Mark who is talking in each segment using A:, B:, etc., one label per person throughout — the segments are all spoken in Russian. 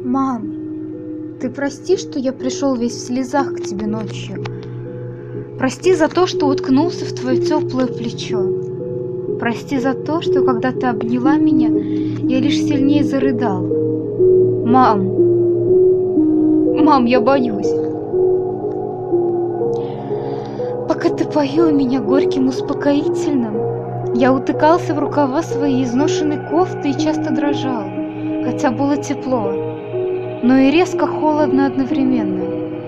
A: Мам, ты прости, что я пришел весь в слезах к тебе ночью. Прости за то, что уткнулся в твое теплое плечо. Прости за то, что когда ты обняла меня, я лишь сильнее зарыдал. Мам, я боюсь. Пока ты поил меня горьким успокоительным, я утыкался в рукава своей изношенной кофты и часто дрожал, хотя было тепло, но и резко холодно одновременно.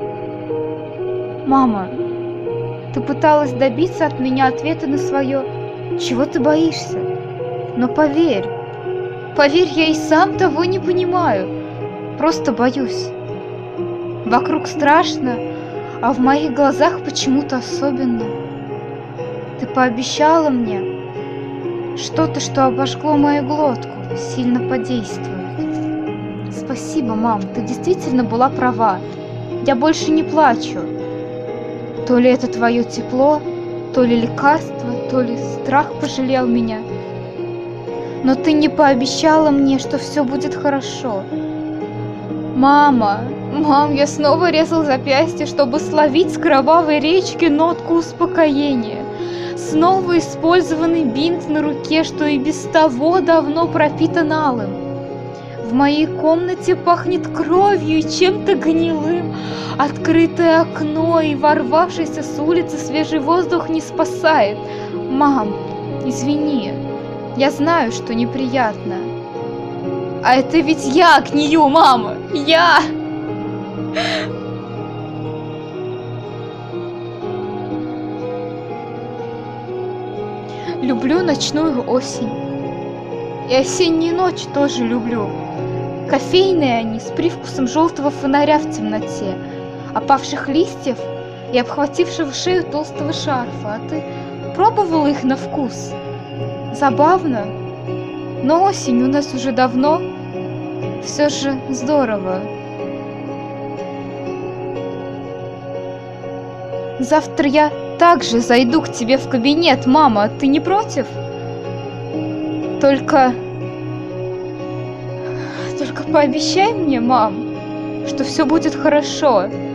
A: Мама, ты пыталась добиться от меня ответа на свое «Чего ты боишься?» Но поверь, я и сам того не понимаю, просто боюсь. Вокруг страшно, а в моих глазах почему-то особенно. Ты пообещала мне что-то, что обожгло мою глотку, сильно подействует. Спасибо, мам, ты действительно была права. Я больше не плачу. То ли это твое тепло, то ли лекарство, то ли страх пожалел меня. Но ты не пообещала мне, что все будет хорошо. Мам, я снова резал запястье, чтобы словить с кровавой речки нотку успокоения. Снова использованный бинт на руке, что и без того давно пропитан алым. В моей комнате пахнет кровью и чем-то гнилым. Открытое окно и ворвавшийся с улицы свежий воздух не спасает. Мам, извини, я знаю, что неприятно. А это ведь я гнию, мама! Я! Люблю ночную осень. И осенние ночи тоже люблю. Кофейные они, с привкусом желтого фонаря в темноте, опавших листьев и обхватившего шею толстого шарфа. А ты пробовала их на вкус? Забавно, но осень у нас уже давно. Все же здорово. Завтра я также зайду к тебе в кабинет, мама. Ты не против? Только пообещай мне, мам, что все будет хорошо.